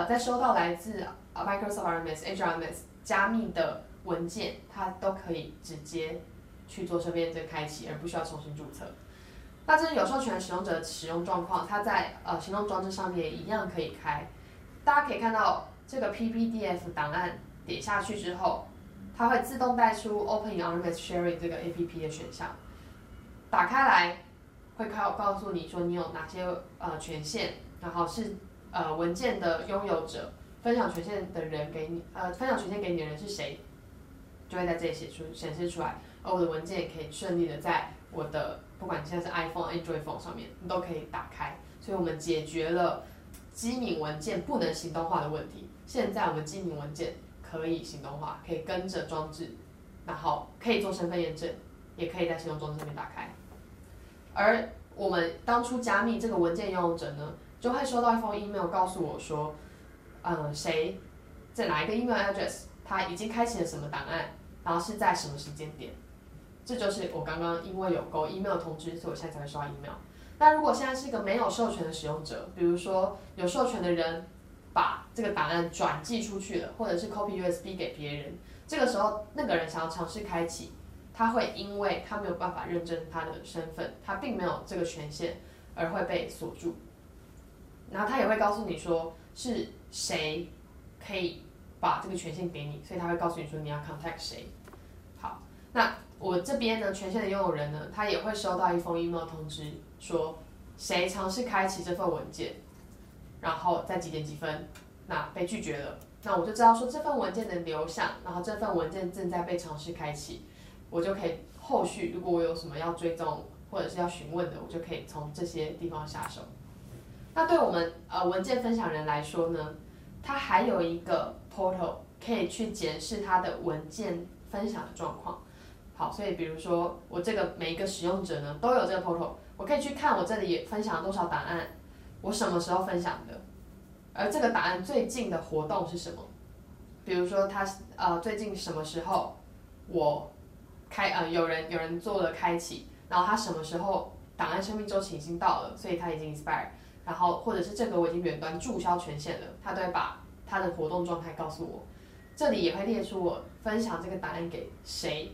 Microsoft RMS、Azure RMS 加密的文件，他都可以直接去做身份验证开启，而不需要重新注册。那这是有授权使用者的使用状况，它在行动装置上面一样可以开。大家可以看到这个 PPDF 档案点下去之后，它会自动带出 Open in RMS Sharing 这个 APP 的选项，打开来会告诉你说你有哪些权限，然后是文件的拥有者，分享权限的人给你分享权限给你的人是谁，就会在这里显示出来，而我的文件也可以顺利的在我的不管你现在是 iPhone、Android phone 上面，你都可以打开。所以我们解决了机敏文件不能行动化的问题。现在我们机敏文件可以行动化，可以跟着装置，然后可以做身份验证，也可以在行动装置上面打开。而我们当初加密这个文件拥有者呢，就会收到一封 email 告诉我说，谁在哪一个 email address， 他已经开启了什么档案，然后是在什么时间点。这就是我刚刚因为有勾 email 通知，所以我现在才会收到 email。那如果现在是一个没有授权的使用者，比如说有授权的人把这个档案转寄出去了，或者是 copy USB 给别人，这个时候那个人想要尝试开启，他会因为他没有办法认证他的身份，他并没有这个权限，而会被锁住。然后他也会告诉你说是谁可以把这个权限给你，所以他会告诉你说你要 contact 谁。好，那我这边呢，权限的拥有人呢，他也会收到一封 email 通知，说谁尝试开启这份文件，然后在几点几分，那被拒绝了，那我就知道说这份文件的流向，然后这份文件正在被尝试开启，我就可以后续如果我有什么要追踪或者是要询问的，我就可以从这些地方下手。那对我们文件分享人来说呢，它还有一个 portal 可以去检视它的文件分享的状况。好，所以比如说我这个每一个使用者呢都有这个 portal， 我可以去看我这里分享了多少档案，我什么时候分享的，而这个档案最近的活动是什么？比如说他最近什么时候我有人做了开启，然后他什么时候档案生命周期已经到了，所以他已经 expire， 然后或者是这个我已经远端注销权限了，他都会把他的活动状态告诉我。这里也会列出我分享这个档案给谁。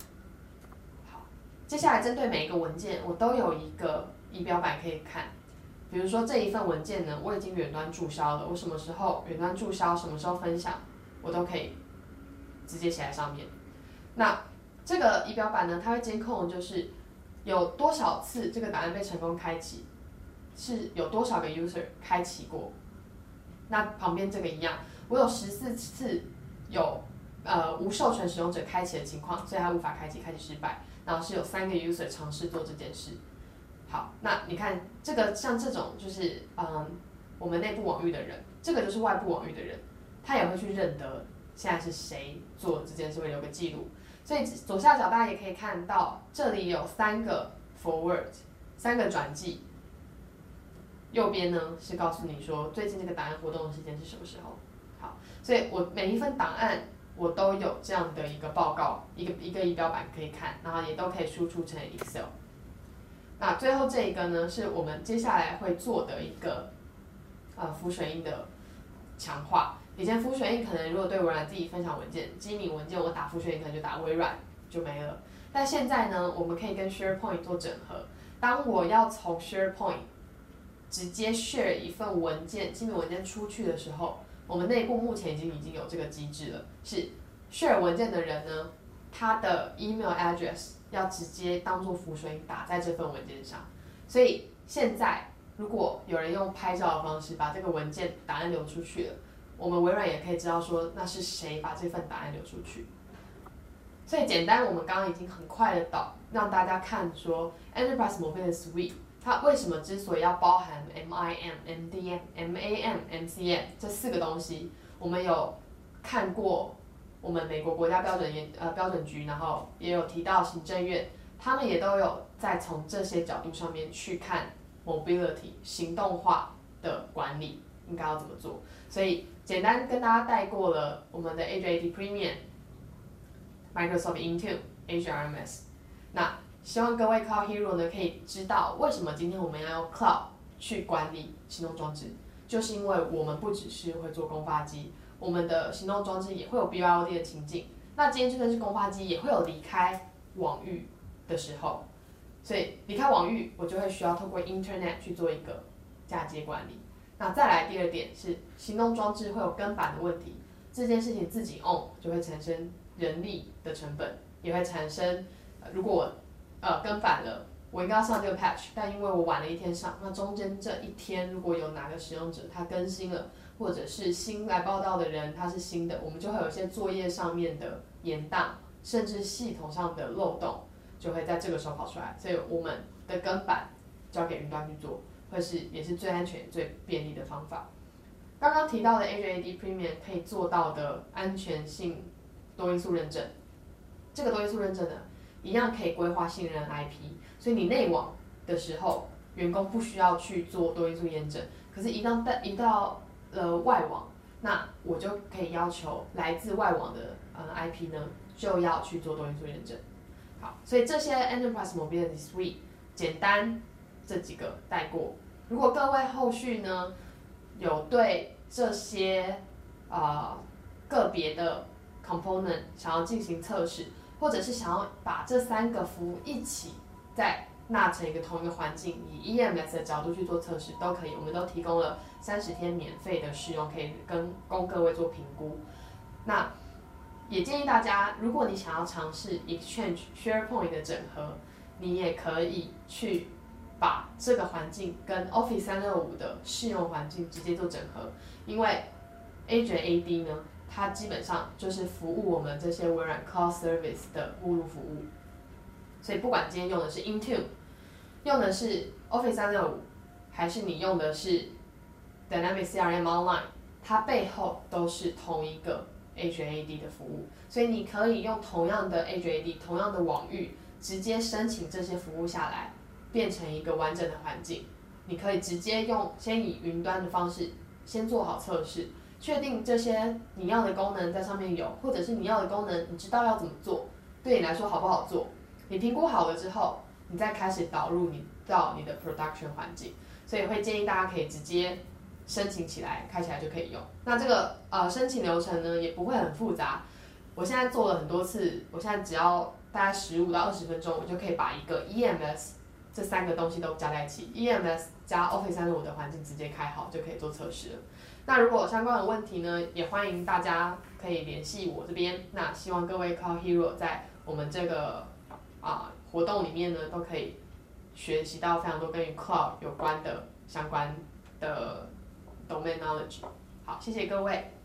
接下来针对每一个文件，我都有一个仪表板可以看。比如说这一份文件呢，我已经远端注销了，我什么时候远端注销，什么时候分享，我都可以直接写在上面。那这个仪表板呢，它会监控就是有多少次这个档案被成功开启，是有多少个 user 开启过。那旁边这个一样，我有14次有无授权使用者开启的情况，所以它无法开启失败。然后是有3个 user 尝试做这件事。好，那你看这个像这种就是我们内部网域的人，这个就是外部网域的人，他也会去认得现在是谁做这件事，会留个记录。所以左下角大家也可以看到，这里有3个 forward，3个转寄。右边呢是告诉你说最近这个档案活动的时间是什么时候。好，所以我每一份档案我都有这样的一个报告，一个仪表板可以看，然后也都可以输出成 Excel。那最后这一个呢，是我们接下来会做的一个浮水印的强化。以前浮水印可能如果对微软自己分享文件、机密文件，我打浮水印可能就打微软就没了。但现在呢，我们可以跟 SharePoint 做整合。当我要从 SharePoint 直接 share 一份文件、机密文件出去的时候，我们内部目前已经有这个机制了，是 share 文件的人呢，他的 email address 要直接当做浮水印打在这份文件上。所以现在如果有人用拍照的方式把这个文件档案流出去了，我们微软也可以知道说那是谁把这份档案流出去。所以简单，我们刚刚已经很快的让大家看说 Enterprise Mobility Suite 它为什么之所以要包含 MIM、MDM、MAM、MCM 这4个东西，我们有看过我们美国国家标准局，然后也有提到行政院，他们也都有在从这些角度上面去看 mobility 行动化的管理应该要怎么做。所以简单跟大家带过了我们的 Azure AD Premium、Microsoft Intune、Azure RMS。那希望各位 Cloud Hero 呢可以知道为什么今天我们要用 Cloud 去管理行动装置，就是因为我们不只是会做公发机，我们的行动装置也会有 BYOD 的情境。那今天就算是公发机，也会有离开网域的时候，所以离开网域，我就会需要透过 Internet 去做一个嫁接管理。那再来第2点是行动装置会有更版的问题，这件事情自己 on 就会产生人力的成本，也会产生如果我更版了，我应该要上这个 patch， 但因为我晚了1天上，那中间这1天如果有哪个使用者他更新了，或者是新来报道的人他是新的，我们就会有一些作业上面的延宕，甚至系统上的漏洞就会在这个时候跑出来，所以我们的更版交给云端去做，也是最安全、最便利的方法。刚刚提到的 Azure AD Premium 可以做到的安全性多因素认证，这个多因素认证呢，一样可以规划信任 IP， 所以你内网的时候，员工不需要去做多因素验证，可是一到外网，那我就可以要求来自外网的IP 呢，就要去做多因素验证。好，所以这些 Enterprise Mobility Suite 简单这几个带过。如果各位后续呢有对这些个别的 component 想要进行测试，或者是想要把这3个服务一起再纳成同一个环境，以 EMS 的角度去做测试都可以。我们都提供了30天免费的试用，可以供各位做评估。那也建议大家，如果你想要尝试 Exchange、SharePoint 的整合，你也可以去把这个环境跟 Office 365的适用环境直接做整合，因为 Azure AD 呢，它基本上就是服务我们这些微软 Cloud Service 的目录服务。所以不管今天用的是 Intune， 用的是 Office 365，还是你用的是 Dynamics CRM Online， 它背后都是同一个 Azure AD 的服务。所以你可以用同样的 Azure AD， 同样的网域，直接申请这些服务下来，变成一个完整的环境。你可以直接先以云端的方式先做好测试，确定这些你要的功能在上面有，或者是你要的功能你知道要怎么做，对你来说好不好做。你评估好了之后，你再开始导入到你的 production 环境，所以会建议大家可以直接申请起来，开起来就可以用。那这个申请流程呢也不会很复杂，我现在做了很多次，我现在只要大概15到20分钟，我就可以把一个 EMS 这3个东西都加在一起 ，EMS 加 Office 365的环境直接开好就可以做测试了。那如果有相关的问题呢，也欢迎大家可以联系我这边。那希望各位 Cloud Hero 在我们这个活动里面呢，都可以学习到非常多跟与 Cloud 有关的相关的 domain knowledge。好，谢谢各位。